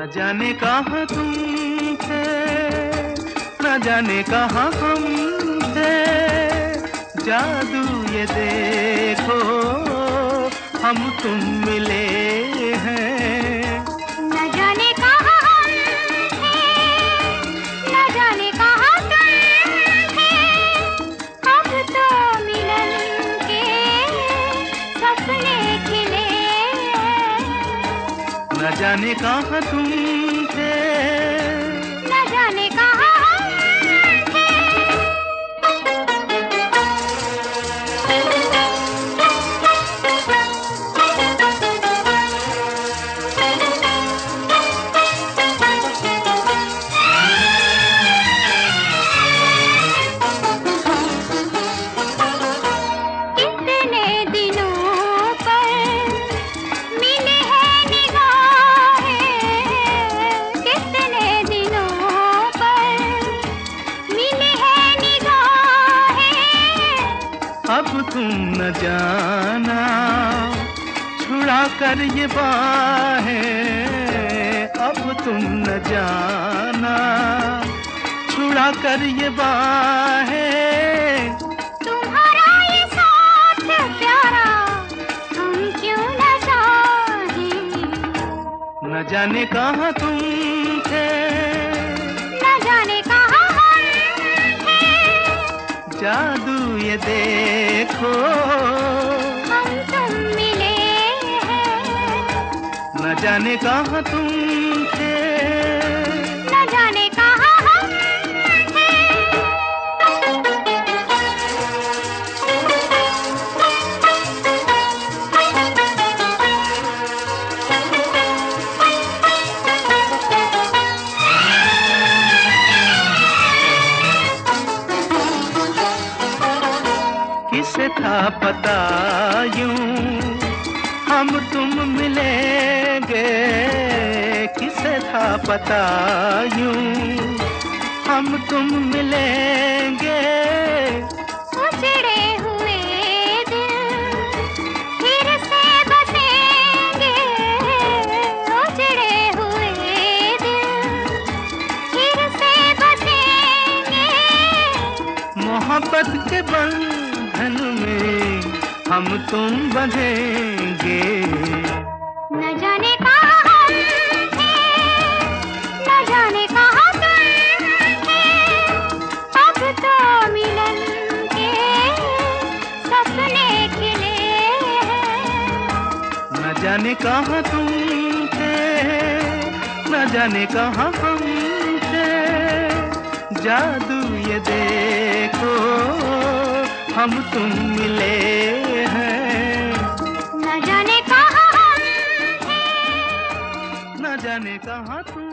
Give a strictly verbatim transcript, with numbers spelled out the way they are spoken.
जाने कहाँ तुम थे, न जाने कहाँ हम थे। जादू ये देखो हम तुम मिले हैं। न जाने कहाँ हम थे, न जाने कहाँ तुम थे। अब तो मिलन के सपने खिले हैं। न जाने कहाँ तुम थे, न जाने कहाँ हम थे। कितने दिनों पर मिले हैं निगाहें, कितने दिनों पर मिले हैं निगाहें। अब तुम न जाना छुड़ा कर ये बाहें। अब तुम न जाना छुड़ा कर ये बाहें। तुम्हारा ये साथ प्यारा हम क्यों न चाहें। न जाने कहाँ तुम थे, न जाने कहाँ हम थे। जादू ये देखो हम तुम मिले हैं। न जाने कहाँ तुम थे। न जाने कहाँ हम थे। किसे था पता यूं हम तुम मिलेंगे। किसे था पता यूं हम तुम मिलेंगे। उजड़े हुए दिल फिर से बसेंगे। उजड़े हुए दिल फिर से बसेंगे। मोहब्बत के बंधन में हम तुम बंधेंगे। न जाने कहाँ हम थे, न जाने कहाँ तुम थे। अब तो मिलन के सपने खिले हैं। न जाने कहाँ तुम थे, न जाने कहाँ हम थे। जादू ये देखो हम तुम मिले हैं। न जाने कहाँ हम थे, न जाने कहाँ तुम